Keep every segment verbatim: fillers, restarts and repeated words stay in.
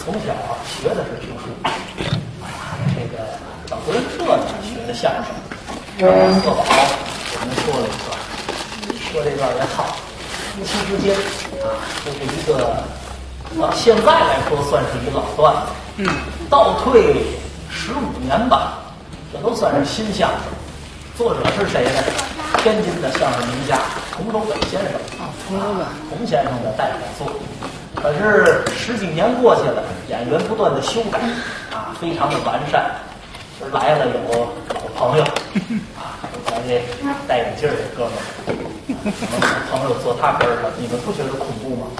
从小学的是评书，这个到德云社呢学的相声。贺宝我们说了一段，说这段也好，夫妻之间啊，这是一个到现在来说算是一个老段子。嗯，倒退十五年吧，这都算是新相声。作者是谁呢？天津的相声名家童守本先生啊，童守本童先生的代表作。可是十几年过去了，演员不断的修改啊，非常的完善。这来了有老朋友啊，咱这戴眼镜的哥们儿，老朋友坐他边上，你们不觉得恐怖吗？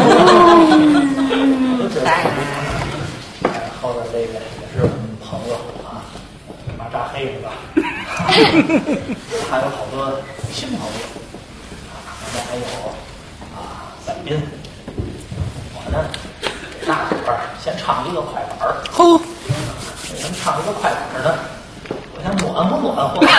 都觉得恐怖。后边这个也是我们朋友啊，马扎黑是吧？还有好多新朋友啊，那还有啊赛宾。我呢，大伙儿先唱一个快板儿。吼，为什么唱一个快板儿呢？我想暖和暖和。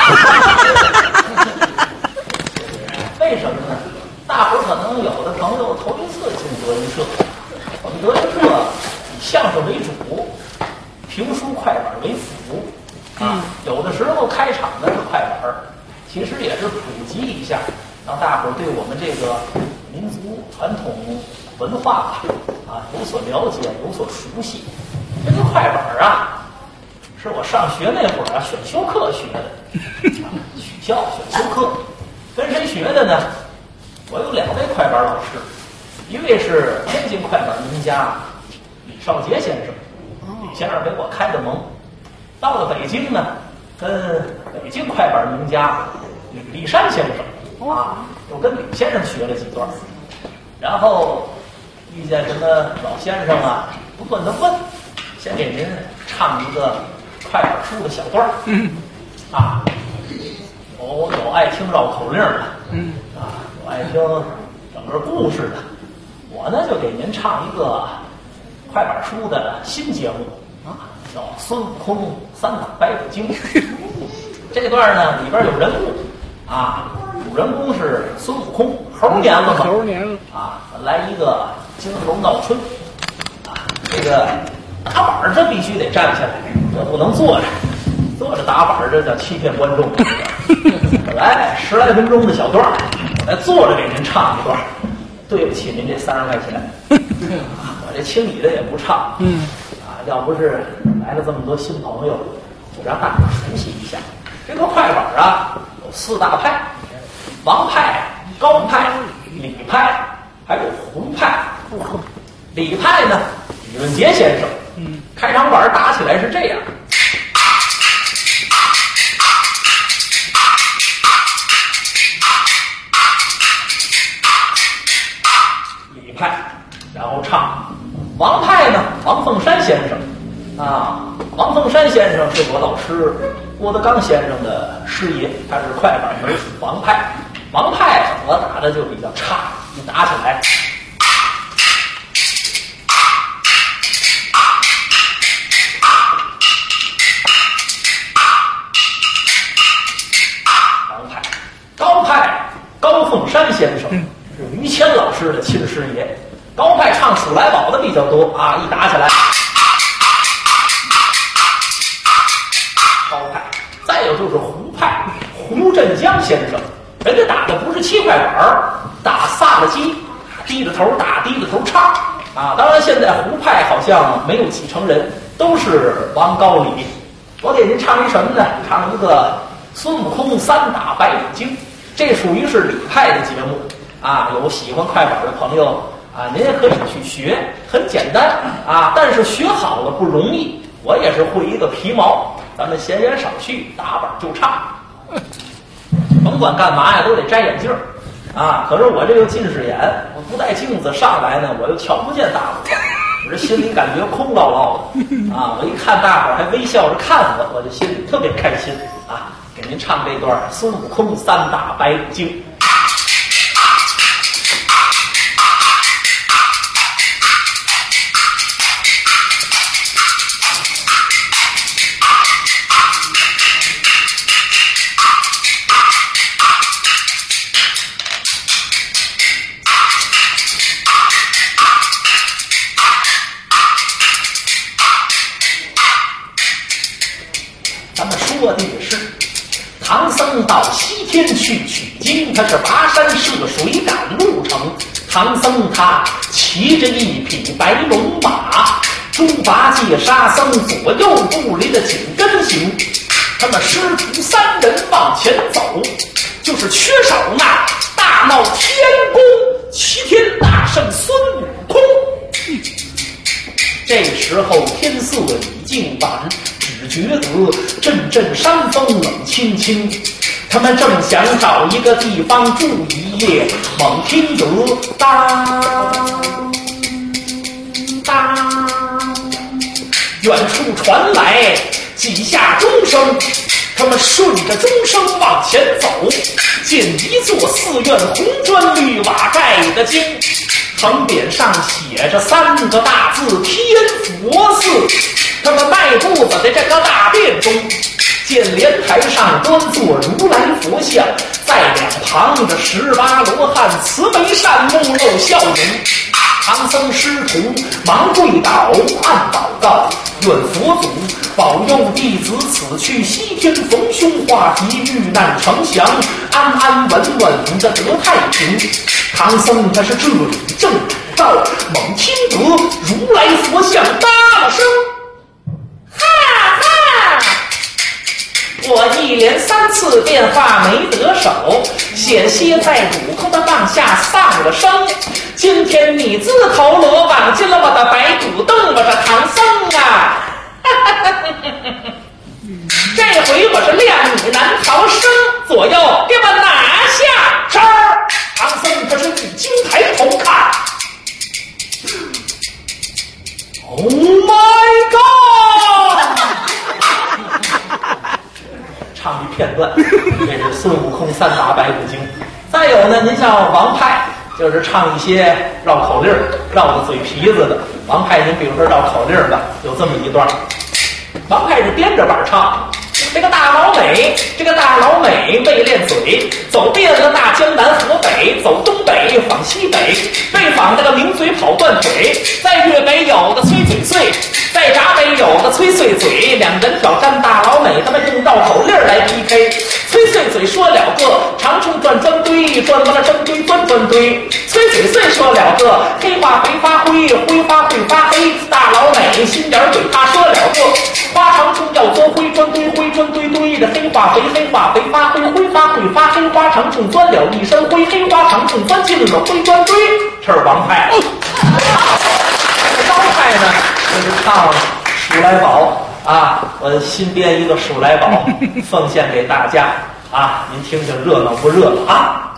为什么呢？大伙儿可能有的朋友头一次进德云社，我们德云社以相声为主，评书快板为辅啊。有的时候开场的快板其实也是普及一下，让大伙儿对我们这个民族传统文化啊有所了解，有所熟悉。这个快板啊，是我上学那会儿啊选修课学的，取笑选修课，跟谁学的呢？我有两位快板老师，一位是天津快板名家李少杰先生，李先生给我开的蒙。到了北京呢，跟北京快板名家李立山先生啊，又跟李先生学了几段，然后遇见什么老先生啊，不断的问，先给您唱一个快板书的小段儿，嗯，啊，有有爱听绕口令的，嗯，啊，有爱听整个故事的，我呢就给您唱一个快板书的新节目啊，叫《孙悟空三打白骨精》。这段呢里边有人物啊，主人公是孙悟空，猴年了嘛，猴年了啊，来一个金猴闹春啊，这个打板这必须得站起来，这不能坐着，坐着打板这叫欺骗观众。来十来分钟的小段，我来坐着给您唱一段。对不起您这三十块钱，我这轻易的也不唱。嗯，啊，要不是来了这么多新朋友，就让大伙熟悉一下。这个快板啊，有四大派：王派、高派、李派，还有胡派。李派呢，李文杰先生，嗯，开场板打起来是这样。李派，然后唱。王派呢，王凤山先生，啊，王凤山先生是我老师郭德纲先生的师爷，他是快板门王派。王派我打的就比较差，一打起来。高派高凤山先生是于谦老师的亲师爷，高派唱数来宝的比较多啊，一打起来。高派，再有就是胡派，胡振江先生，人家打的不是七块板，打萨了基，低着头打，低着头唱啊。当然现在胡派好像没有几成人，都是王高李。我给您唱一什么呢？唱一个孙悟空三打白骨精。这属于是李派的节目啊，有喜欢快板的朋友啊，您也可以去学，很简单啊，但是学好了不容易。我也是会一个皮毛，咱们闲言少叙，打板就唱，甭管干嘛呀，都得摘眼镜啊。可是我这个近视眼，我不戴镜子上来呢，我又瞧不见大伙儿，我这心里感觉空落落的啊。我一看大伙儿还微笑着看我，我就心里特别开心啊。给您唱这段孙悟空三打白骨精。 说的也是，唐僧到西天去取经，他是跋山涉水赶路程。唐僧他骑着一匹白龙马，猪八戒沙僧左右不离的紧跟行。他们师徒三人往前走，就是缺少那大闹天宫齐天大圣孙悟空。这时候天色已经晚，只觉得阵阵山风冷清清。他们正想找一个地方住一夜，猛听得当当，远处传来几下钟声。他们顺着钟声往前走，见一座寺院红砖绿瓦盖的经，横匾上写着三个大字天佛寺。他们迈步子在这个大殿中，见莲台上端坐如来佛像，在两旁这十八罗汉慈眉善目露笑容。唐僧师徒忙跪倒暗祷告，愿佛祖保佑弟子此去西天逢凶化吉，遇难成祥，安安稳稳的得太平。唐僧他是这里正道，猛听得如来佛像搭了声，哈哈，我一连三次变化没得手，险些在主空的棒下丧了生。今天你自投罗网，进了我的白骨洞，我的唐僧啊！这回我是亮你难逃生，左右给我拿下招！唐僧可是已经抬头看 ，Oh my God！ 唱一片段，这是孙悟空三打白骨精。再有呢，您像王派。就是唱一些绕口令绕着嘴皮子的。王派您比如说绕口令吧，有这么一段，王派是编着板唱。这个大老美，这个大老美为练嘴，走遍了大江南河北，走东北访西北，被访这个名嘴跑断腿，在粤北有个崔嘴碎，在闸北有个崔碎嘴，两人挑战大老美，他们用绕口令来 P K。崔碎嘴说了个长城转砖堆，转完了针堆钻砖堆。崔嘴碎说了个黑化肥发灰，灰发会发黑。大老美心眼嘴，他说了个花长城要钻灰砖堆，灰砖堆堆的黑化肥，黑化肥发灰，灰发会发黑。花长城钻了一身灰，黑花长城钻进了灰砖堆。这是王派。高派呢，就是唱数来宝。啊，我新编一个数来宝，奉献给大家啊！您听听热闹不热闹啊？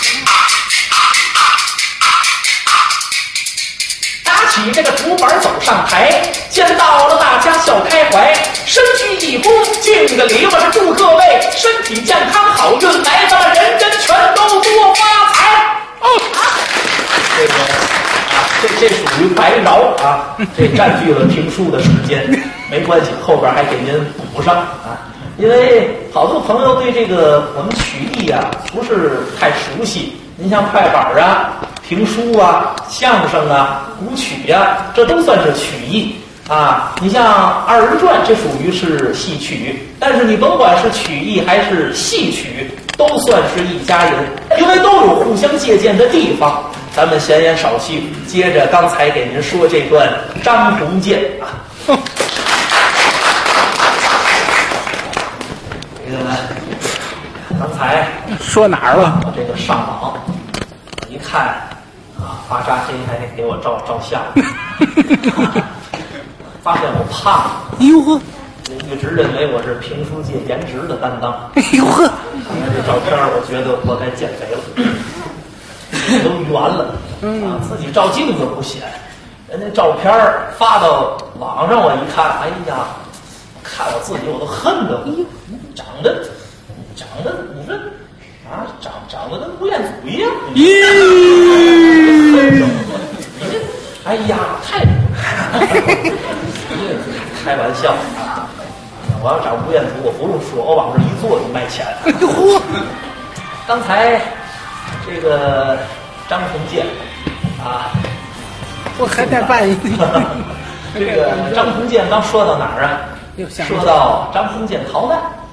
打起这个竹板走上台，见到了大家笑开怀，深鞠一躬，敬个礼，我是祝各位身体健康，好运来，咱们人人全都多发财。哦，这个啊，这这属于白饶啊，这占据了评书的时间。没关系，后边还给您补上啊！因为好多朋友对这个我们曲艺啊不是太熟悉。您像快板啊、评书啊、相声啊、古曲啊，这都算是曲艺啊。你像二人转，这属于是戏曲，但是你甭管是曲艺还是戏曲，都算是一家人，因为都有互相借鉴的地方。咱们闲言少叙，接着刚才给您说这段张鸿渐啊。这个刚才说哪儿了？ 我这个上网一看啊，巴扎黑还给我照照相，发现我胖。 哎呦呵！ 一直认为我是评书界颜值的担当。 哎呦呵！ 看看这照片，我觉得我该减肥了，都圆了啊！自己照镜子不显，人家照片发到网上，我一看，哎呀！看我自己我都恨得慌，长得长得你说啊，长长得跟吴彦祖一样。咦！哎呀，太开玩笑啊！我要找吴彦祖，我不用说，我往这一坐就卖钱。 哎呦嚯！ 刚才这个张鸿渐啊， 我还得办一这个张鸿渐刚说到哪儿啊？说到张鸿渐逃难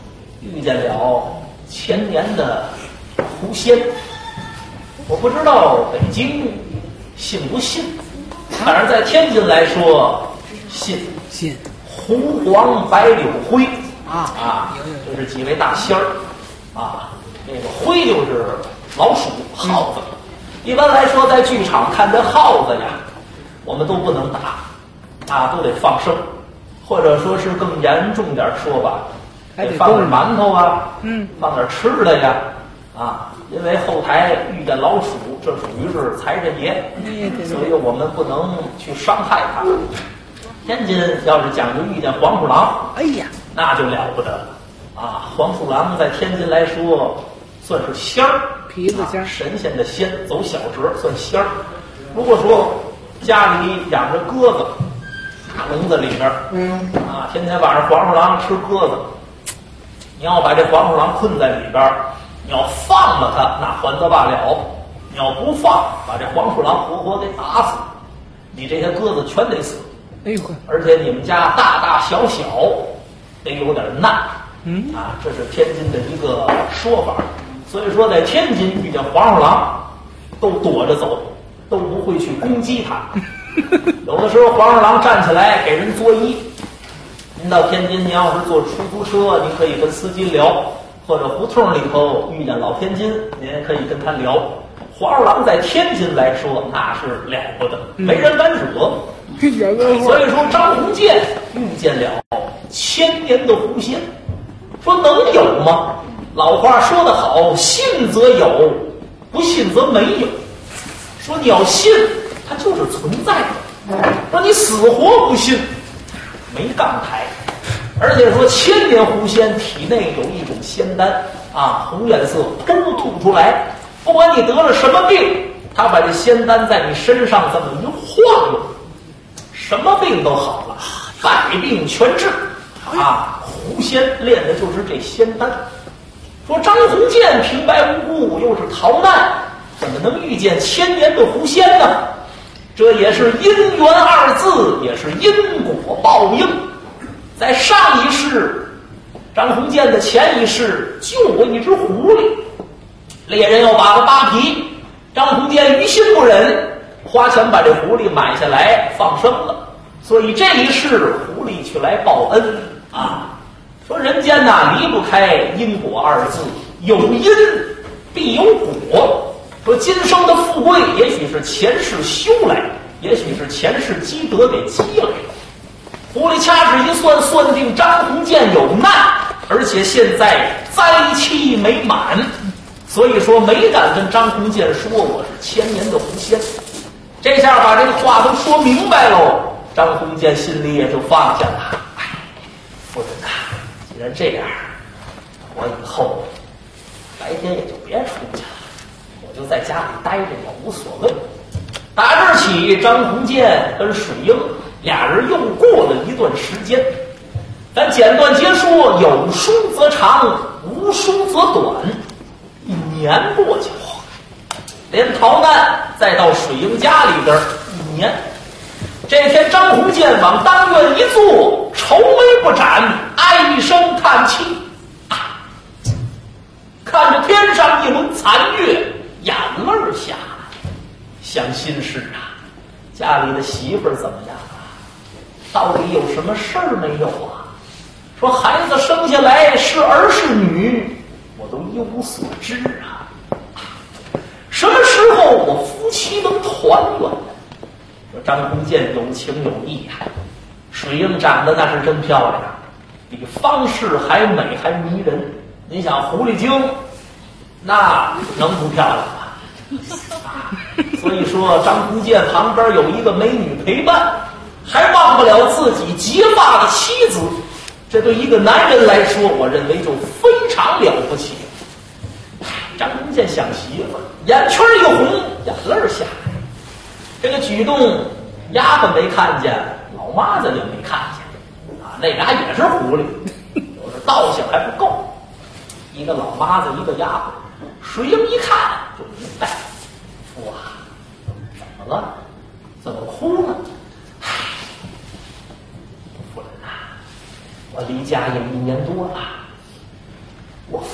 遇见了千年的狐仙。我不知道北京信不信，反正在天津来说信。 信狐黄白柳灰啊啊，这是几位大仙儿啊。这个灰就是老鼠、耗子。一般来说，在剧场看这耗子呀，我们都不能打，啊，都得放生，或者说是更严重点说吧，得放点馒头啊， 嗯， 放点吃的呀，啊，因为后台遇见老鼠，这属于是财神爷，所以我们不能去伤害它。天津要是讲究遇见黄鼠狼， 哎呀， 那就了不得了啊！黄鼠狼在天津来说算是仙儿， 皮子仙儿、 啊，神仙的仙，走小折算仙儿。如果说家里养着鸽子，大笼子里边，嗯啊，天天晚上黄鼠狼吃鸽子，你要把这黄鼠狼困在里边，你要放了它，那还则罢了；你要不放，把这黄鼠狼活活给打死，你这些鸽子全得死。 哎呦， 而且你们家大大小小得有点难， 嗯啊，这是天津的一个说法。所以说，在天津遇见黄鼠狼，都躲着走，都不会去攻击它。有的时候黄鼠狼站起来给人作揖，您到天津，您要是坐出租车，您可以跟司机聊，或者胡同里头遇见老天津，您也可以跟他聊。黄鼠狼在天津来说，那是了不得，没人敢惹。所以说，张鸿渐遇见了千年的狐仙，说能有吗？老话说得好，信则有，不信则没有。说你要信，它就是存在的；说你死活不信，没杠台。而且说，千年狐仙体内有一种仙丹啊，红颜色，都吐出来。不管你得了什么病，他把这仙丹在你身上这么一晃悠，什么病都好了，百病全治啊！狐仙练的就是这仙丹。说张鸿渐平白无故又是逃难，怎么能遇见千年的狐仙呢？这也是因缘二字，也是因果报应。在上一世，张鸿渐的前一世救过一只狐狸，猎人要把他扒皮，张鸿渐于心不忍，花钱把这狐狸买下来放生了。所以这一世狐狸去来报恩啊！说人间呐离不开因果二字，有因必有果。说今生的富贵，也许是前世修来，也许是前世积德给积来的。狐狸掐指一算，算定张鸿渐有难，而且现在灾期没满，所以说没敢跟张鸿渐说我是千年的狐仙。这下把这个话都说明白喽，张鸿渐心里也就放下了。哎，夫人呐，既然这样，我以后白天也就别出去了，我就在家里待着也无所谓。打这儿起，张鸿渐跟水英俩人又过了一段时间。咱简短截说，有书则长，无书则短。一年过去了，连逃难再到水英家里边一年。这天，张鸿渐往当院一坐，愁眉不展，唉声叹气，啊，看着天上一轮残月，眼泪下来，想心事啊，家里的媳妇儿怎么样啊？到底有什么事儿没有啊？说孩子生下来是儿是女，我都一无所知啊。什么时候我夫妻能团圆呢？说张鸿渐有情有义啊，水英长得那是真漂亮，比方氏还美还迷人。你想狐狸精，那能不漂亮吗？所以说张鸿渐旁边有一个美女陪伴，还忘不了自己结发的妻子，这对一个男人来说，我认为就非常了不起。张鸿渐想媳妇，眼圈一红，眼泪下来。这个举动，丫鬟没看见，老妈子也没看见啊，那俩也是狐狸，有这道行还不够。一个老妈子，一个丫鬟。水英一看就明白，哇，怎么了？怎么哭呢？唉，夫人啊，我离家有一年多了，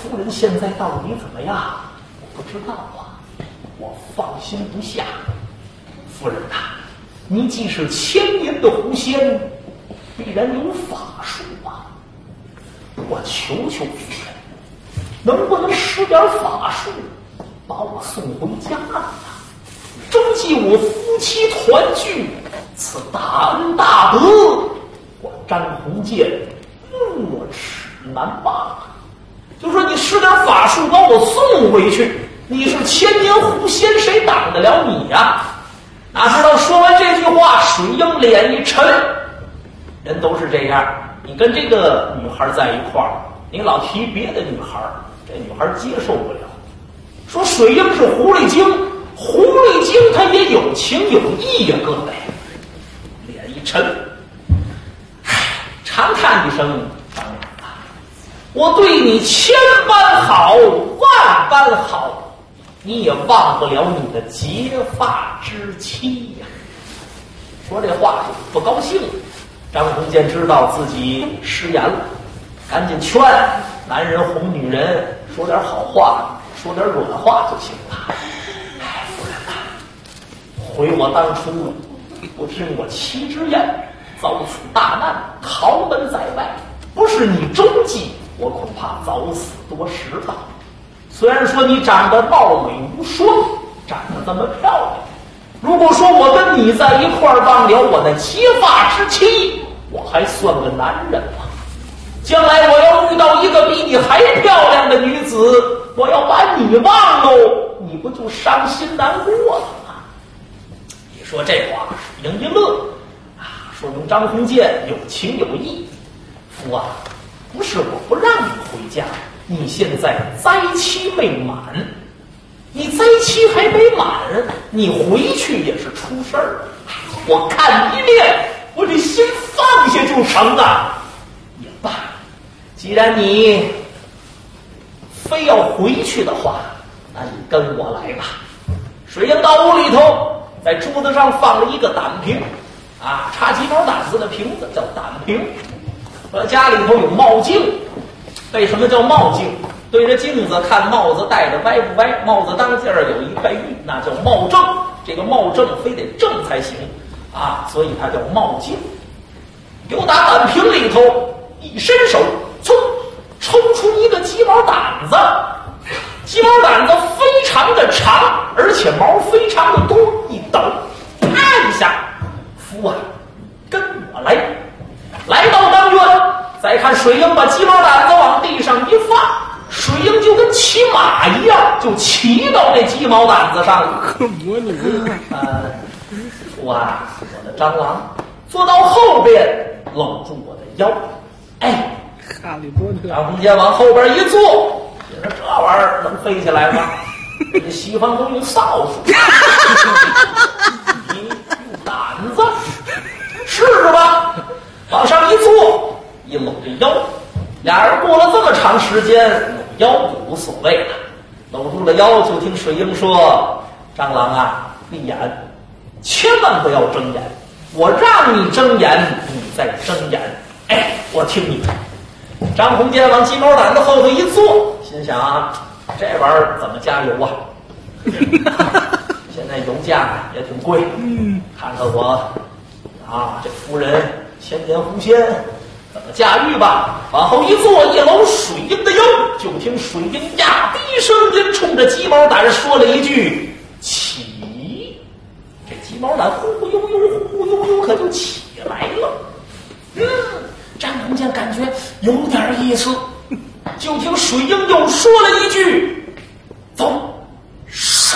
夫人现在到底怎么样？我不知道啊，我放心不下。夫人呐、啊，你既是千年的狐仙，必然有法术啊。我求求夫人，能不能施点法术，把我送回家啊？终继我夫妻团聚，此大恩大德，我张鸿渐莫齿难罢。就说你施点法术把我送回去，你是千年狐仙，谁挡得了你呀、啊？哪知道说完这句话，水英脸一沉，人都是这样。你跟这个女孩在一块儿，你老提别的女孩，这女孩接受不了。说水英是狐狸精，狐狸精她也有情有义呀、啊，各位。脸一沉，唉，长叹一声，当然了，我对你千般好，万般好。你也忘不了你的结发之妻呀、啊！说这话就不高兴。张鸿渐知道自己失言了，赶紧劝男人哄女人，说点好话，说点软话就行了。哎，夫人呐、啊，回我当初不听我妻之言，遭此大难，逃门在外，不是你中计，我恐怕早死多时了。虽然说你长得貌美无双，长得这么漂亮，如果说我跟你在一块儿忘了我那结发之妻，我还算个男人吗？将来我要遇到一个比你还漂亮的女子，我要把你忘喽，你不就伤心难过了吗？你说这话是应一乐啊，说明张鸿渐有情有义。夫啊，不是我不让你回家，你现在灾期未满，你灾期还没满，你回去也是出事儿。我看一面，我这心放下就成啊。也罢，既然你非要回去的话，那你跟我来吧。水英到屋里头，在桌子上放了一个胆瓶，啊，插鸡毛掸子的瓶子叫胆瓶。说家里头有帽镜。为什么叫帽镜？对着镜子看帽子戴着歪不歪，帽子当间儿有一块玉，那叫帽正。这个帽正非得正才行啊，所以它叫帽镜。由打胆瓶里头一伸手，噌，抽出一个鸡毛掸子。鸡毛掸子非常的长，而且毛非常的多，一抖，啪一下，夫啊，跟我来。来到当院，再看水英把鸡毛掸子往地上一放，水英就跟骑马一样，就骑到那鸡毛掸子上了。 模拟呃，我啊，我的蟑螂坐到后边，搂住我的腰。哎， 哈利波特。 张鸿渐往后边一坐，你说这玩意儿能飞起来吗？这西方都用扫帚，你用胆子试试吧。往上一坐，一搂着腰，俩人过了这么长时间，搂腰无所谓了。搂住了腰，就听水英说：“蟑螂啊，闭眼，千万不要睁眼。我让你睁眼，你再睁眼。哎，我听你的。”张鸿渐往鸡毛掸子后头一坐，心想啊，这玩意儿怎么加油啊？现在油价也挺贵，嗯，看看我啊，这夫人千年狐仙怎么驾驭吧。往后一坐，一搂水英的腰，就听水英压低声音冲着鸡毛掸说了一句：“起！”这鸡毛掸忽忽悠悠忽忽悠悠可就起来了。嗯，张鸿渐感觉有点意思，就听水英又说了一句：“走！”唰，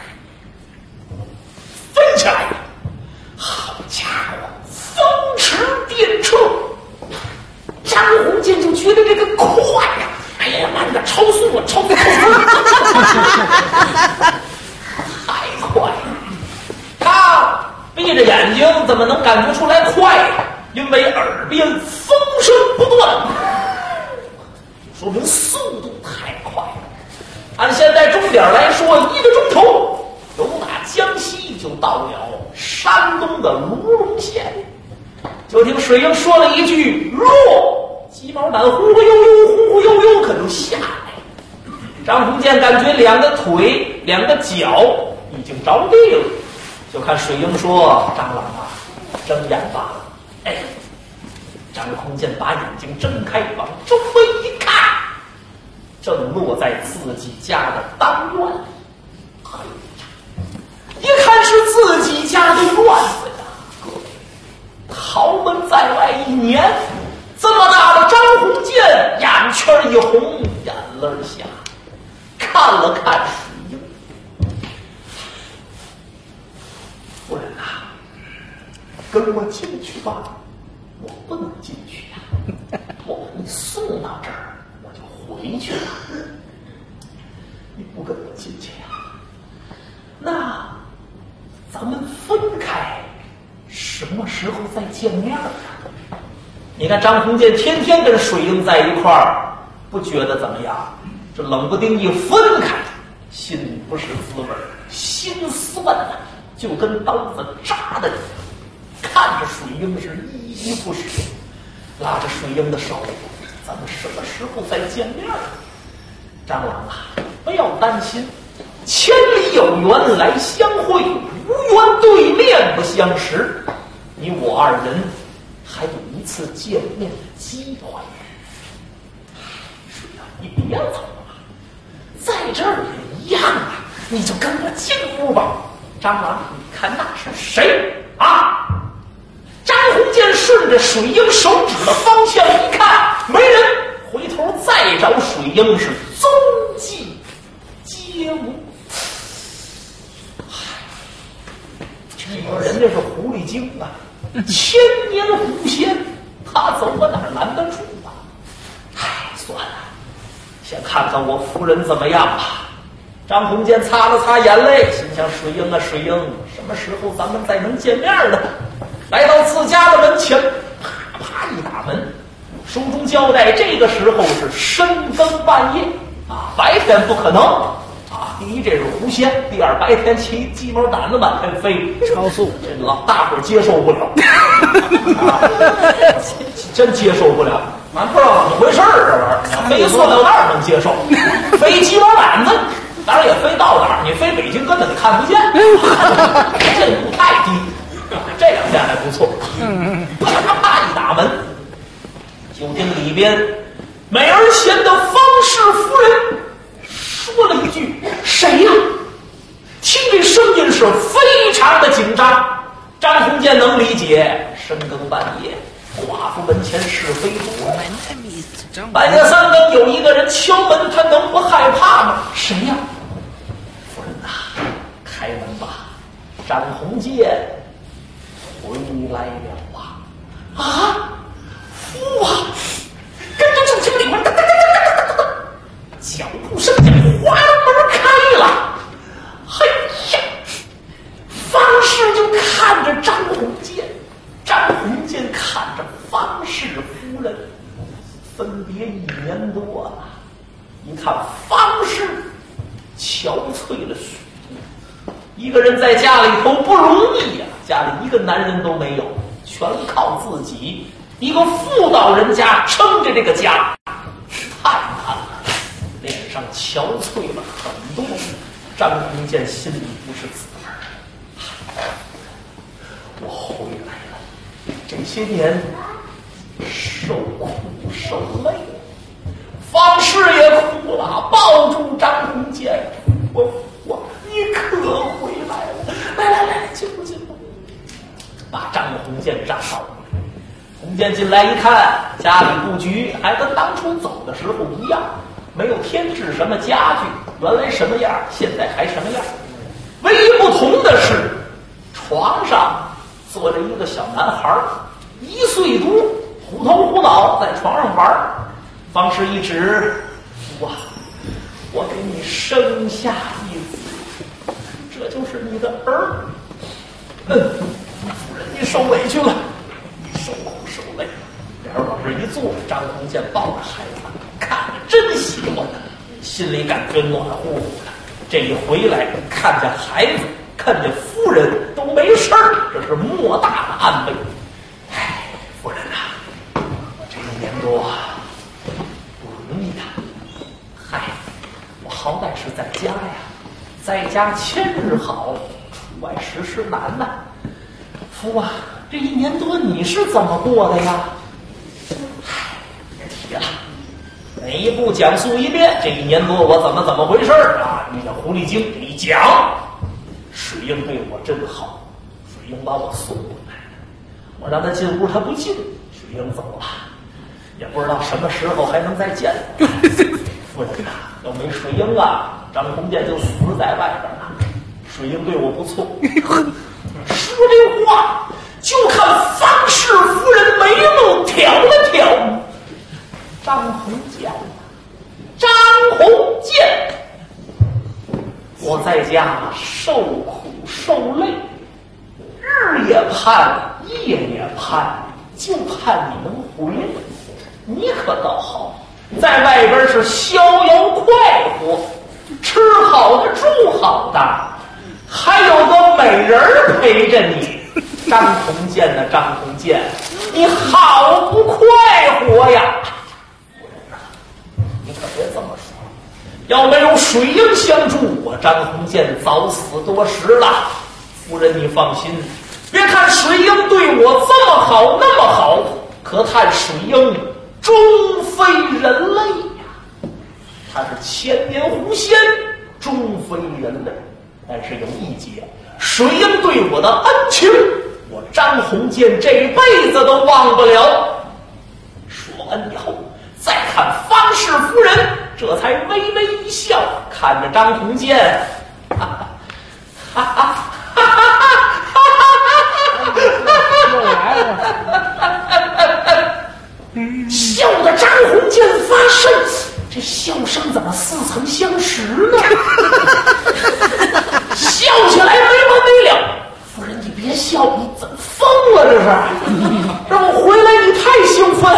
飞起来了。好家伙，风驰电掣！张鸿渐就觉得这个快呀、啊！哎呀妈，你超速了，超速了！太快了！他闭着眼睛怎么能感觉出来快呀、啊？因为耳边风声不断，说明速度太快了。按现在钟点来说，一个钟头由打江西就到了山东的卢龙县。就听水英说了一句“落”，鸡毛掸忽忽悠悠忽忽悠悠可就下来了。 张鸿渐感觉两个腿、两个脚已经着地了，就看水英说：“张郎啊，睁眼吧。”哎，张鸿渐把眼睛睁开，往周围一看，正落在自己家的当院里。哎呀，一看是自己家的院子呀！各位，豪门在外一年，这么大的张鸿渐眼圈一红，眼泪下，看了看水英，夫人啊，跟我进去吧。我不能进去呀、啊，我把你送到这儿，我就回去了。你不跟我进去呀、啊？那咱们分开，什么时候再见面啊？你看张鸿渐天天跟水英在一块儿，不觉得怎么样？这冷不丁一分开，心里不是滋味，心酸呐、啊，就跟刀子扎的一样。看着水英是依依不舍，拉着水英的手，咱们什么时候再见面啊？张郎啊，不要担心，千里有缘来相会，无缘对面不相识。你我二人还有一次见面的机会。水英，你别走了，在这儿也一样啊，你就跟我进屋吧。张郎，你看那是谁啊？张鸿渐顺着水英手指的方向一看，没人，回头再找水英是踪迹皆无。这个人家是狐狸精啊，千年狐仙，他走我哪儿拦得住啊？唉，算了，先看看我夫人怎么样吧。张鸿渐擦了擦眼泪，心想：水英啊，水英，什么时候咱们再能见面呢？来到自家的门前，啪啪一打门，书中交代，这个时候是深更半夜啊，白天不可能啊。第一，这是狐仙；第二，白天起鸡毛掸子满天飞， 超速， 这老大伙接受不了，啊、真接受不了。俺不知道怎么回事儿，这玩意儿，你要飞塑料袋能接受，飞鸡毛掸子，当然也飞到哪儿，你飞北京根本就看不见，这度太低。这两天还不错，啪啪一打门，就听里边美而贤的方氏夫人说了一句：“谁呀？”听这声音是非常的紧张。张鸿渐能理解，深更半夜，寡妇门前是非多，半夜三更有一个人敲门，他能不害怕吗？谁呀？夫人呐、啊，开门吧，张鸿渐回来了啊！啊，夫啊！跟着就听里面哒哒哒哒哒哒哒，脚步声响，花门开了。哎呀，方氏就看着张鸿渐，张鸿渐看着方氏夫人，分别一年多了。一看方氏憔悴了许多，一个人在家里头不容易呀、啊。家里一个男人都没有，全靠自己，一个妇道人家撑着这个家，太难了，脸上憔悴了很多。张鸿渐心里不是滋味，我回来了，这些年受苦受累，方氏也哭了，抱住张鸿渐，我我你可回来了，来来来，进步进步。把张鸿渐站好了，鸿渐进来一看，家里布局还跟当初走的时候一样，没有添置什么家具，原来什么样，现在还什么样。唯一不同的是，床上坐着一个小男孩，一岁多，虎头虎脑，在床上玩。方氏一指：“哇，我给你生下一子，这就是你的儿。”嗯。夫人，你受委屈了，你受苦受累。两人往这一坐，张鸿渐抱着孩子，看着真喜欢他，心里感觉暖乎乎的。这一回来，看见孩子，看见夫人都没事儿，这是莫大的安慰。唉，夫人啊，这一年多不容易呀、啊。嗨，我在家呀，在家千日好，出外时时难呐。夫啊，这一年多你是怎么过的呀？唉，别提了，每一步讲述一遍，这一年多我怎么怎么回事啊？你这狐狸精这一讲，水英对我真好，水英把我送过来，我让他进屋他不进，水英走了，也不知道什么时候还能再见。夫人呐、啊，要没水英啊，张鸿渐就死在外边了。水英对我不错。说这话，就看方氏夫人眉目挑了挑。张鸿渐，张鸿渐，我在家受苦受累，日也盼，夜也盼，就盼你能回来。你可倒好，在外边是逍遥快活，吃好的住好的，还有个美人陪着你。张鸿渐的张鸿渐，你好不快活呀！夫人呐，你可别这么说，要没有水英相助，我张鸿渐早死多时了。夫人你放心，别看水英对我这么好那么好，可叹水英终非人类呀。他是千年狐仙，终非人类。但是有一节，水英对我的恩情，我张鸿渐这辈子都忘不了。说完以后，再看方氏夫人，这才微微一笑，看着张鸿渐，哈哈哈哈哈哈又来了， 笑得张鸿渐发声，这笑声怎么似曾相识呢？笑起来没完没了。夫人，你别笑，你怎么疯了？这是让我回来，你太兴奋，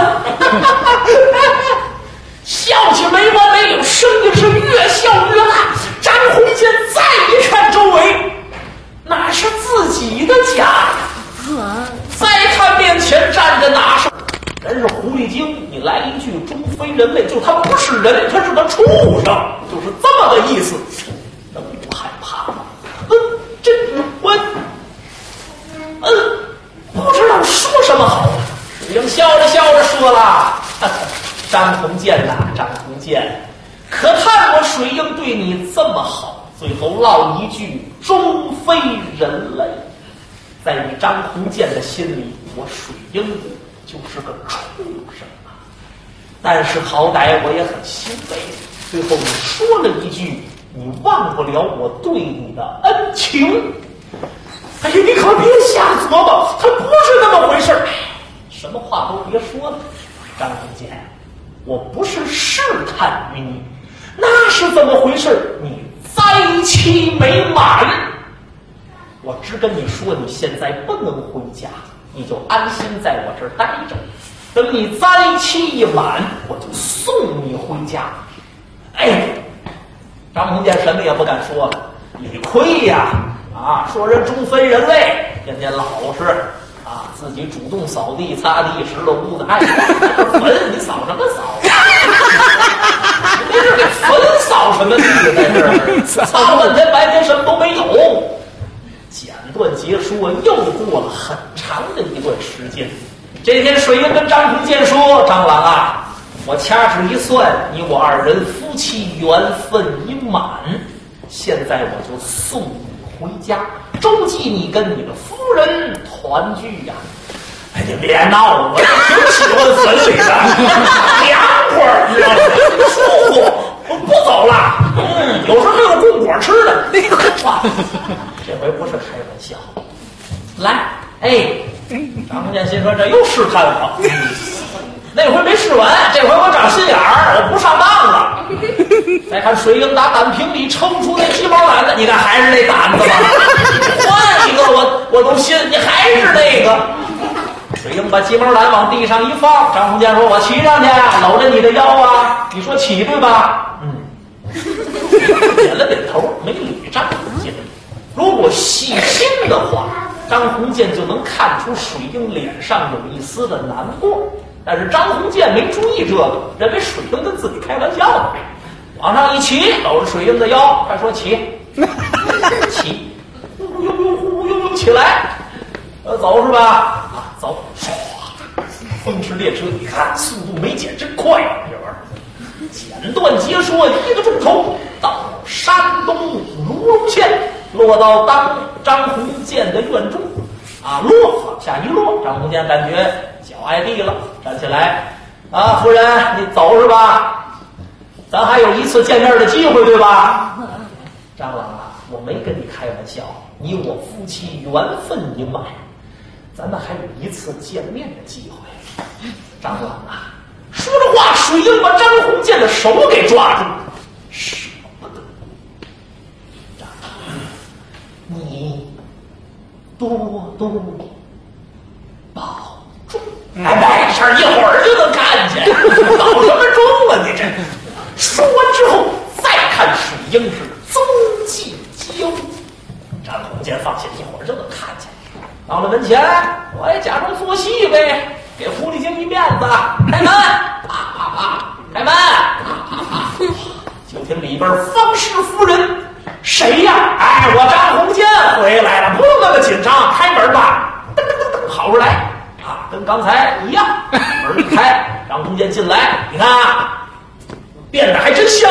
笑起没完没了，声音是越笑越大。张鸿渐再一看周围，哪是自己的家呀？再看面前站着哪是人是狐狸精？你来一句终非人类，就他不是人，他是个畜生，就是这么个意思。能不害怕吗？嗯，这我嗯不知道说什么好。水英笑着笑着说了：“张鸿渐呐、啊，张鸿渐，可叹我水英对你这么好，最后落一句终非人类。在你张鸿渐的心里，我水英就是个畜生啊！但是好歹我也很欣慰。最后你说了一句，你忘不了我对你的恩情。哎呀，你可别瞎琢磨，他不是那么回事儿。什么话都别说了，张鸿渐，我不是试探于你，那是怎么回事？你灾期没满，我只跟你说，你现在不能回家，你就安心在我这儿待着。等你灾期一满，我就送你回家。哎，张鸿渐什么也不敢说了，理亏呀！啊，说人终非人类，天天老实啊，自己主动扫地、擦地，拾掇屋子，哎，坟你扫什么扫？你这给坟扫什么地在这儿？扫半天白天什么都没有。简短结束，又过了很长的一段时间。这天，水英跟张鸿渐说：“张郎啊，我掐指一算，你我二人夫妻缘分已满，现在我就送你回家，周济你跟你的夫人团聚呀、啊。”哎，你别闹了，我挺喜欢坟里的，凉快儿，你知道吗？舒服，我不走了。嗯，有时候还有供果吃的。哇，这回不是开玩笑。来，哎，张鸿渐心说这又试探我。那回没试完，这回我长心眼儿，我不上当了。再看水英打胆瓶里抽出那鸡毛掸子，你看还是那胆子吧？换一个我我都信，你还是那个。水英把鸡毛掸往地上一放，张鸿渐说：“我骑上去，搂着你的腰啊！你说骑对吧？”嗯，点了点头，没理张鸿渐。如果细心的话，张鸿渐就能看出水英脸上有一丝的难过。但是张鸿渐没注意这个，认为水英跟自己开玩笑呢。 往上一起，搂着水英的腰，快说起，起，呦呦呦呦呦起来，呃，走是吧？啊，走，唰，风驰列车，你看速度没减，真快啊！这玩意儿，简短截说，一个钟头到山东卢龙县，落到当张鸿渐的院中，啊，落往下一落，张鸿渐感觉脚挨地了，站起来，啊，夫人，你走是吧？咱还有一次见面的机会，对吧？张郎啊，我没跟你开玩笑，你我夫妻缘分已满，咱们还有一次见面的机会。张郎啊，说着话，水英把张鸿渐的手给抓住，舍不得。张郎，你多多保重。哎，没事，一会儿就能看见，保什么重啊？你这。说完之后，再看水英是踪迹皆无。张鸿渐放心，一会儿就能看见。到了门前，我也假装做戏呗，给狐狸精一面子，开门，啪啪啪，开门，啪啪啪。就听里边方氏夫人，谁呀？哎，我张鸿渐回来了，不用那么紧张，开门吧。噔噔噔噔，跑出来啊，跟刚才一样。门一开，张鸿渐进来，你看啊。变得还真像，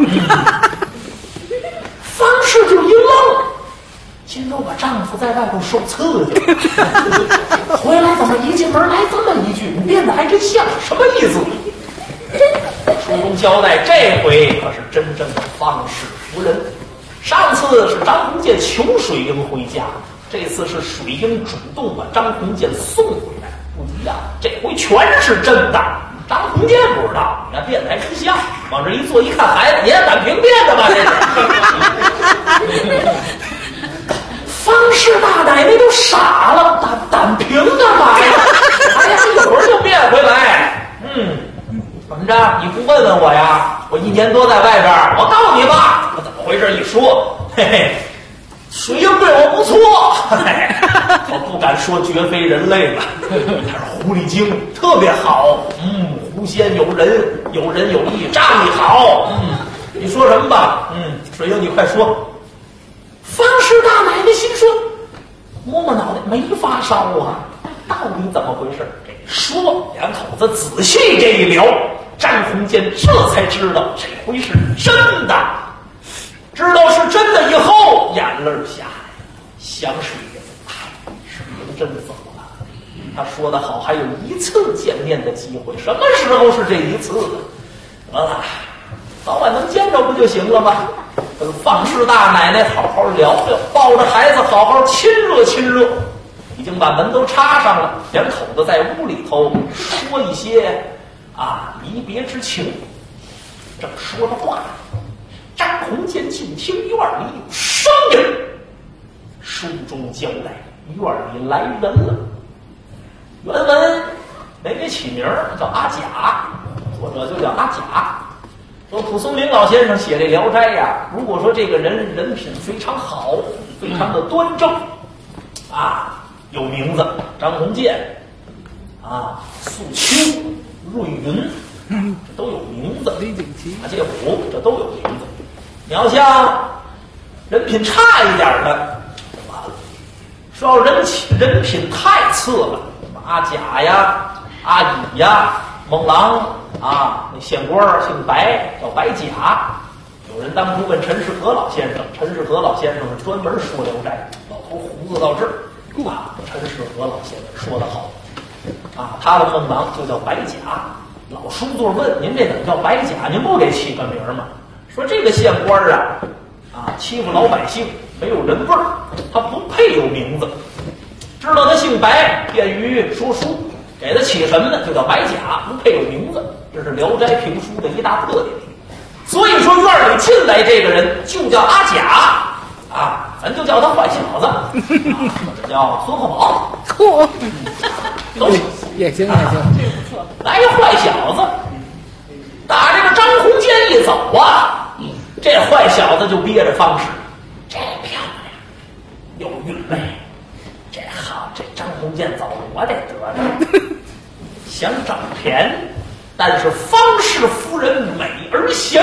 方氏就一愣，心说我丈夫在外头受刺激，回来怎么一进门来这么一句，你变得还真像，什么意思？书中交代，这回可是真正的方氏夫人。上次是张鸿渐求水英回家，这次是水英主动把张鸿渐送回来，不一样，这回全是真的。张鸿渐不知道，你看变得还真像，往这一坐一看，孩子，你看胆平变的吧？这是。方氏大奶奶都傻了，胆胆平干嘛呀？哎呀，一会儿就变回来。嗯，怎么着？你不问问我呀？我一年多在外边，我告诉你吧，我怎么回事？一说，嘿嘿。水英对我不错，我不敢说绝非人类了，他是狐狸精，特别好。嗯，狐仙有人，有人有义，仗义好。嗯，你说什么吧？嗯，水英你快说。方氏大奶奶心说，摸摸脑袋，没发烧啊，到底怎么回事？这一说，两口子仔细这一聊，张鸿渐这才知道这回是真的。知道是真的以后，眼泪下来，想水英，哎，水英真走了。他说得好，还有一次见面的机会，什么时候是这一次呢？得了，早晚能见着不就行了吗？跟方氏大奶奶好好聊聊，抱着孩子好好亲热亲热。已经把门都插上了，两口子在屋里头说一些啊离别之情。正说着话，张鸿渐就听院里有声音，书中交代院里来人了。原文没给起名叫阿甲，作者就叫阿甲。说蒲松龄老先生写这《聊斋》呀，如果说这个人人品非常好，非常的端正，啊，有名字，张鸿渐，啊，素秋、瑞云，这都有名字。李景琦、马介甫，这都有名字。你要像人品差一点的，完了。说要人人品太次了，阿甲呀、阿乙呀、孟郎啊，那县官姓白，叫白甲。有人当初问陈士和老先生，陈士和老先生是专门说《聊斋》，老头胡子到这儿，啊，陈士和老先生说得好，啊，他的孟郎就叫白甲。老书座问您这怎么叫白甲？您不给起个名吗？说这个县官啊，啊，欺负老百姓，没有人味儿，他不配有名字。知道他姓白，便于说书，给他起什么呢？就叫白甲，不配有名字。这是《聊斋》评书的一大特点。所以说院里进来这个人就叫阿甲啊，咱就叫他坏小子，啊、或者叫孙厚宝， 嚯， 都行， 也行也行， 这个不错。来个坏小子，打这个张鸿渐一走啊，这坏小子就憋着方式，这漂亮，有韵味，这好，这张鸿渐走了，我得得着，想找便宜。但是方氏夫人美而贤，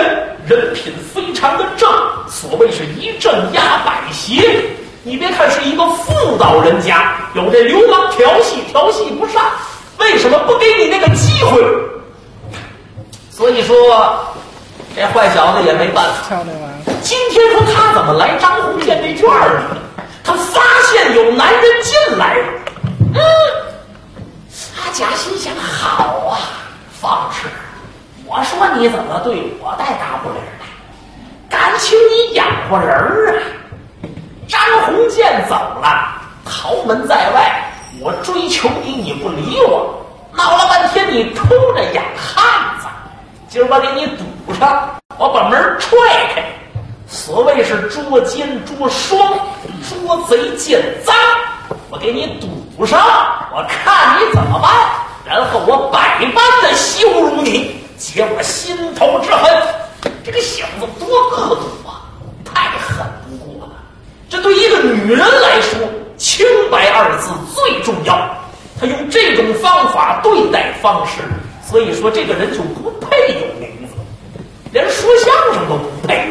人品非常的正，所谓是一正压百邪。你别看是一个妇道人家，有这流氓调戏，调戏不上，为什么不给你那个机会？所以说，这坏小子也没办法。今天说他怎么来张鸿渐这院儿里了？他发现有男人进来了。嗯，阿贾心想：好啊，方氏，我说你怎么对我带大不灵的？感情你养活人儿啊！张鸿渐走了，逃门在外，我追求你，你不理我，闹了半天你偷着养汉子。今儿我给你堵上，我把门踹开。所谓是捉奸捉双，捉贼见赃，我给你堵上，我看你怎么办。然后我百般的羞辱你，解我心头之恨。这个小子多恶毒啊，太狠不过了。这对一个女人来说，清白二字最重要。他用这种方法对待方式，所以说这个人就不配有名字，连说相声都不配，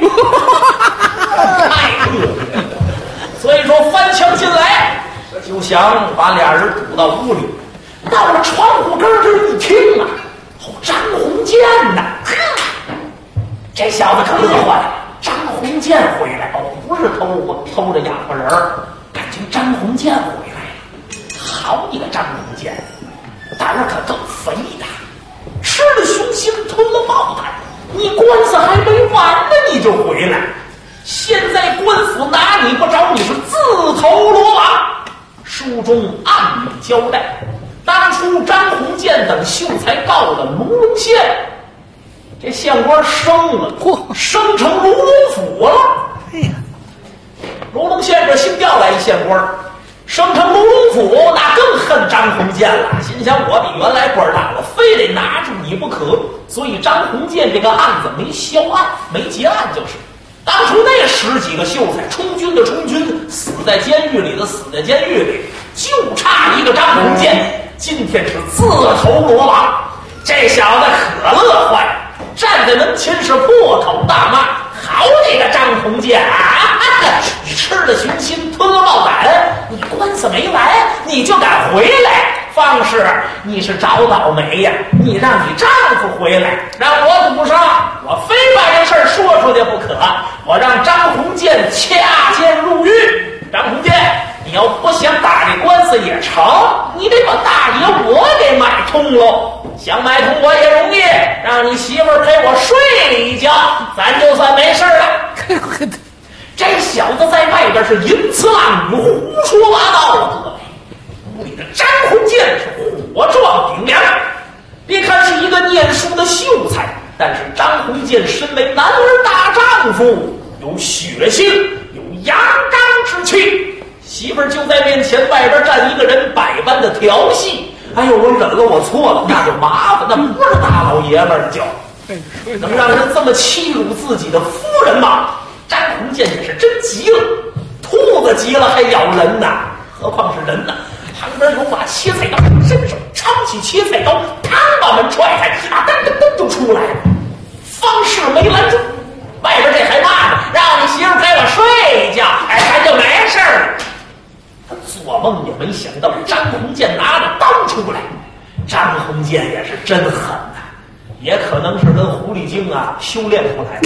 太恶劣了。所以说翻墙进来，就想把俩人堵到屋里。到了窗户根儿这一听啊，哦，张鸿渐呐，这小子可乐坏了。张鸿渐回来，哦，不是偷我偷着养活人儿，感情张鸿渐回来了。好你个张鸿渐，胆儿可够肥的，吃了熊心吞了豹胆，你官司还没完呢你就回来，现在官府拿你不着，你是自投罗网。书中暗里交代，当初张鸿渐等秀才告的卢龙县，这县官升了，升成卢龙府了。哎呀，卢龙县这新调来一县官，升成卢龙府，那更恨张鸿渐了。心想我比原来官大，我非得拿住你不可。所以张鸿渐这个案子没销案，没结案就是。当初那十几个秀才，充军的充军，死在监狱里的死在监狱里，就差一个张鸿渐。今天是自投罗网，这小子可乐坏了，站在门前是破口大骂：好你个张鸿渐啊！你吃了熊心，吞了豹胆，你官司没完，你就敢回来？方氏，你是找倒霉呀！你让你丈夫回来，让我堵上，我非把这事儿说出去不可。我让张鸿渐掐尖入狱。张鸿渐，你要不想打这官司也成，你得把大爷我给买通喽。想买通我也容易，让你媳妇儿陪我睡一觉，咱就算没事了。这小子在外边是淫词浪语，胡说八道的。屋里的张鸿渐是火壮顶梁，别看是一个念书的秀才，但是张鸿渐身为男儿大丈夫，有血性，有阳刚之气。媳妇儿就在面前，外边站一个人，百般的调戏。哎呦，我忍了，我错了，那就麻烦，那不是大老爷们儿就能让人这么欺辱自己的夫人吗？张鸿渐也是真急了，兔子急了还咬人呢，何况是人呢？旁边有把切菜刀，伸手抄起切菜刀，啪把门踹开，啊，噔噔噔就出来了。方氏没拦住，外边这还骂呢，让你媳妇陪我睡一觉，哎，咱就没事了。他做梦也没想到张鸿渐拿着刀出来。张鸿渐也是真狠呐、啊，也可能是跟狐狸精啊修炼出来的。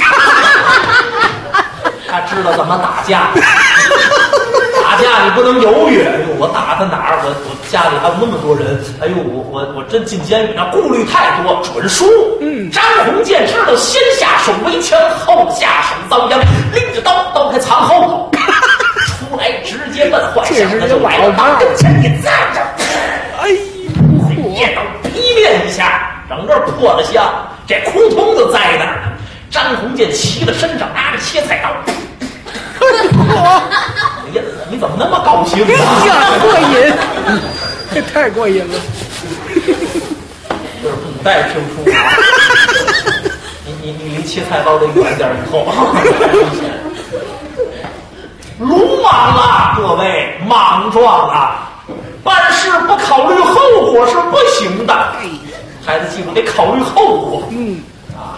他知道怎么打架。打架你不能犹豫，哎呦，我打他哪儿？我我家里还有那么多人，哎呦，我我我真进监狱，那顾虑太多，准输。嗯，张鸿渐知道先下手为强，后下手遭殃，拎着刀，刀还藏后头，出来直接奔坏小子就来了，往跟前一站着，哎呦，一刀劈面一下，整个破了相，这窟通就栽那儿了。张鸿渐骑在身上，拿着切菜刀。哎呀，你怎么那么高兴啊？ 呀，过瘾，这太过瘾了。 就是古代评书啊，你你你离切菜刀得远点以后。鲁莽啊，各位莽撞啊，办事不考虑后果是不行的。孩子记住得考虑后果。嗯啊，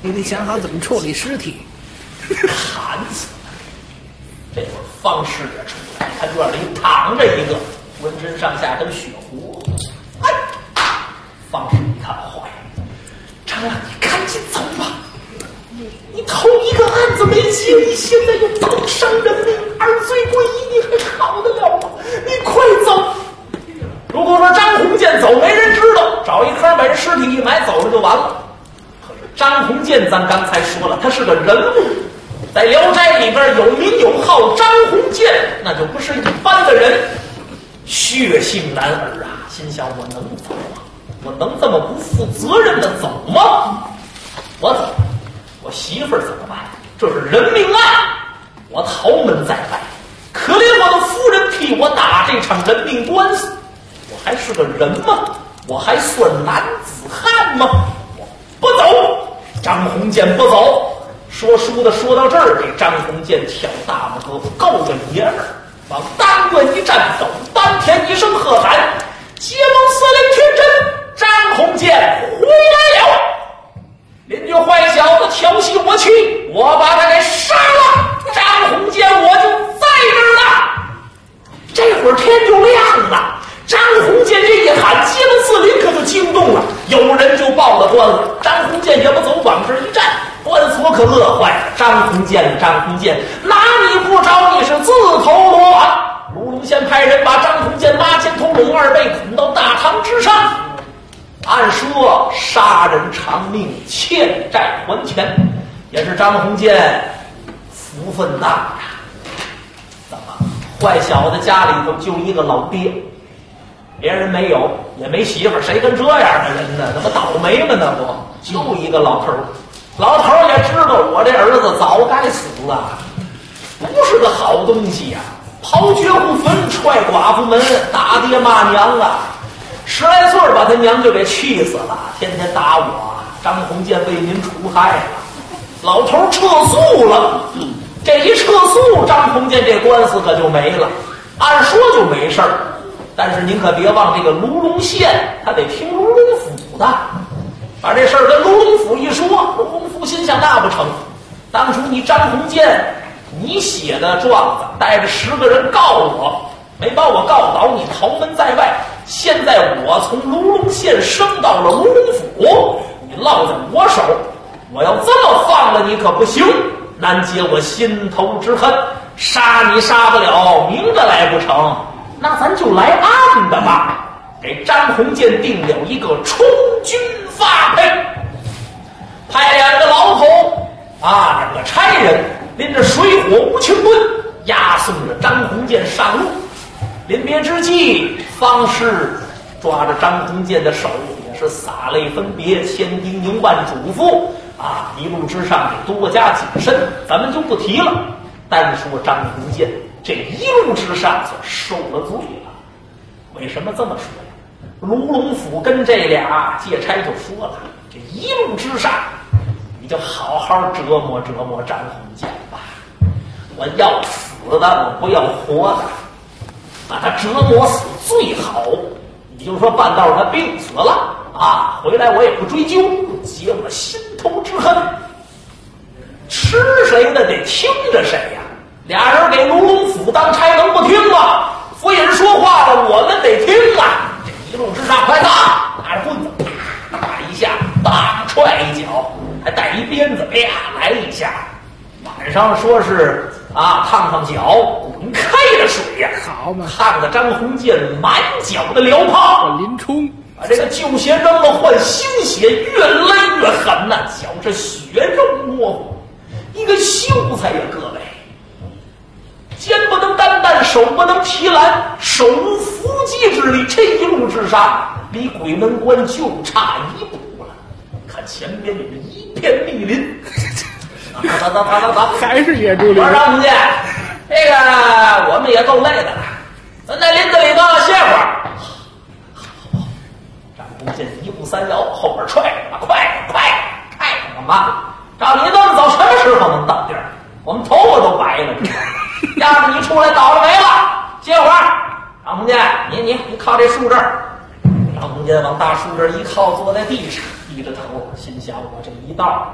你得想好怎么处理尸体。 砍死他！这会儿方师也出来，看院里躺着一个，浑身上下跟血糊。哎，方师一看坏了，张亮，你赶紧走吧！你头一个案子没结，你现在又刀伤人命，二罪归一，你还好得了吗？你快走！如果说张鸿渐走没人知道，找一坑把人尸体一埋，走了就完了。可是张鸿渐咱刚才说了，他是个人物，在《聊斋》里边有名有号，张鸿渐那就不是一般的人，血性男儿啊！心想我能走吗？我能这么不负责任的走吗？我走，我媳妇儿怎么办？这是人命案，我逃门在外，可怜我的夫人替我打这场人命官司，我还是个人吗？我还算男子汉吗？我不走！张鸿渐不走。说书的说到这儿，给张鸿渐挑大拇哥，够个爷们儿，往单棍一站，走丹田一声喝喊：“结盟司令天真，张鸿渐回来了！”邻居坏小子调戏我妻，我把他给杀了。张鸿渐我就在这儿呢。这会儿天就亮了。张鸿渐这一喊，结盟司令可就惊动了，有人就报了官了。张鸿渐也不走，往这一站，官府可乐坏了。张鸿渐，张鸿渐，拿你不着，你是自投罗网。卢龙县派人把张鸿渐拉肩头拢二背捆到大堂之上。按说杀人偿命，欠债还钱，也是张鸿渐福分大呀。怎么坏小子家里头就一个老爹，别人没有，也没媳妇儿，谁跟这样的人呢？怎么倒霉了呢？不，就一个老头儿。老头儿也知道我这儿子早该死了，不是个好东西呀、啊！刨绝户坟，踹寡妇门，打爹骂娘啊！十来岁把他娘就给气死了，天天打我。张鸿渐为您除害了，老头儿撤诉了。这一撤诉，张鸿渐这官司可就没了。按说就没事儿，但是您可别忘，这个卢龙县他得听卢龙府的。把这事儿跟卢龙府一说，卢龙府心想那不成，当初你张鸿渐你写的状子，带着十个人告我，没把我告倒，你逃门在外。现在我从卢龙县升到了卢龙府，你落在我手，我要这么放了你可不行，难解我心头之恨。杀你杀不了，明着来不成，那咱就来暗的吧。给张鸿渐定了一个充军发配，派两个牢头啊，两个差人拎着水火无情棍，押送着张鸿渐上路。临别之际，方士抓着张鸿渐的手，也是洒泪分别，千叮咛万嘱咐啊，一路之上得多加谨慎，咱们就不提了。单说张鸿渐这一路之上就受了罪了。为什么这么说呀？卢龙府跟这俩借差就说了，这一路之上你就好好折磨折磨张鸿渐吧，我要死的我不要活的，把他折磨死最好。你就说半道他病死了啊，回来我也不追究，解我心头之恨。吃谁的得听着谁呀、啊？俩人给卢龙府当差能不听吗？府尹说话了，我们得听啊！这一路之上，快打！拿着棍子，啪打一下，当踹一脚，还带一鞭子，啪来一下。晚上说是啊，烫烫脚，滚开的水呀、 啊，好嘛， 烫得张鸿渐满脚的燎泡。 林冲把这个旧鞋扔了换新鞋，越勒越狠呐、啊，脚是血肉模糊，一个秀才呀，各位。肩不能担担，手不能提篮，手无缚鸡之力。这一路之上，离鬼门关就差一步了。看前边有一片密林，打打打打打， 还是野猪林。 我说张鸿渐，这个我们也够累的了，咱在林子里头歇会儿。好，张鸿渐一步三摇，后边踹着，快快快干嘛？照你这么走，什么时候能到地儿？我们头发都白了。要是你出来倒了霉了，歇会儿。张鸿渐，你你你靠这树这儿。张鸿渐往大树这儿一靠，坐在地上，低着头，心想：我这一道把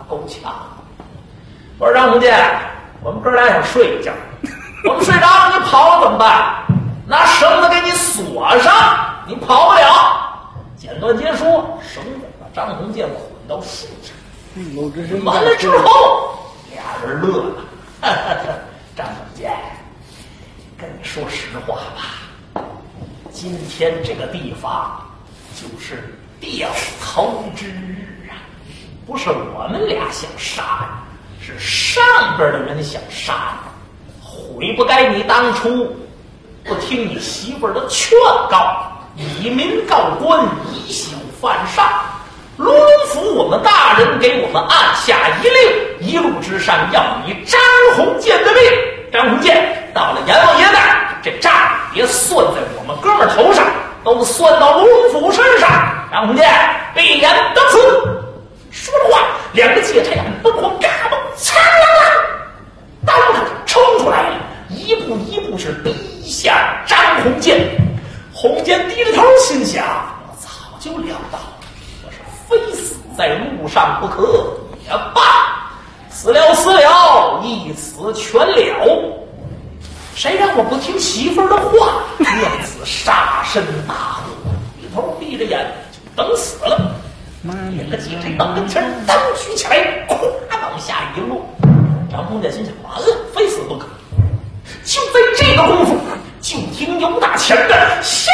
够呛。我说张鸿渐，我们哥俩想睡一觉，我们睡着了你跑了怎么办？拿绳子给你锁上，你跑不了。简短截说，绳子把张鸿渐捆到树上。完了之后，俩人乐了。呵呵张鸿渐，跟你说实话吧，今天这个地方就是掉头之日啊，不是我们俩想杀你，是上边的人想杀你，悔不该你当初不听你媳妇儿的劝告，以民告官，以小犯上。卢龙府我们大人给我们按下一令，一路之上要你张鸿渐的命。张鸿渐到了阎王爷那儿，这账别算在我们哥们儿头上，都算到卢龙府身上。张鸿渐闭眼当孙，说着话，两个戒差眼奔狂，嘎嘣，嚓啦啦，当场冲出来了，一步一步是逼向张鸿渐。鸿渐低着头，心想：我早就料到，我是非死在路上不可也罢，死了死了，一死全了。谁让我不听媳妇儿的话，愿此杀身大恶，一头闭着眼就等死了。两个警察到跟前，当举起来，咵往下一落。张鸿渐心想：完了，非死不可。就在这个功夫，就听有打前的响，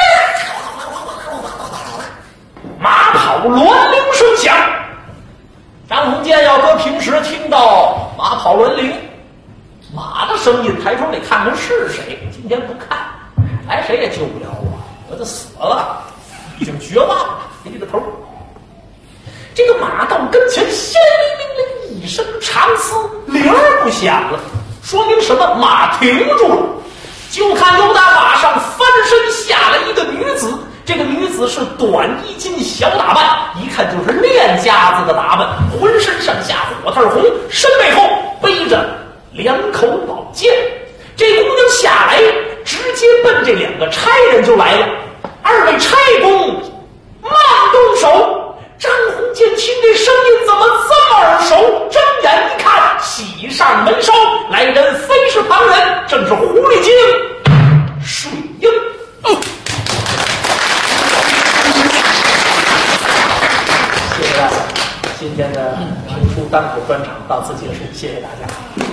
马跑銮铃声响。张鸿渐要搁平时听到马跑銮铃，马的声音，抬头得看看是谁。今天不看，来谁也救不了我，我就死了，已经绝望了，低着头。这个马到跟前，溅铃铃铃一声长嘶，铃儿不响了，说明什么？马停住了。就看由打马上翻身下来一个女子，这个女子是短衣襟小打扮，一看就是练家子的打扮，浑身上下火炭红，身背后背着两口宝剑。这姑娘下来，直接奔这两个差人就来了。二位差公，慢动手！张鸿渐听这声音怎么这么耳熟？睁眼一看，喜上眉梢，来人非是旁人，正是狐狸精水英。哦，谢谢大家，今天的评书单口专场到此结束，谢谢大家。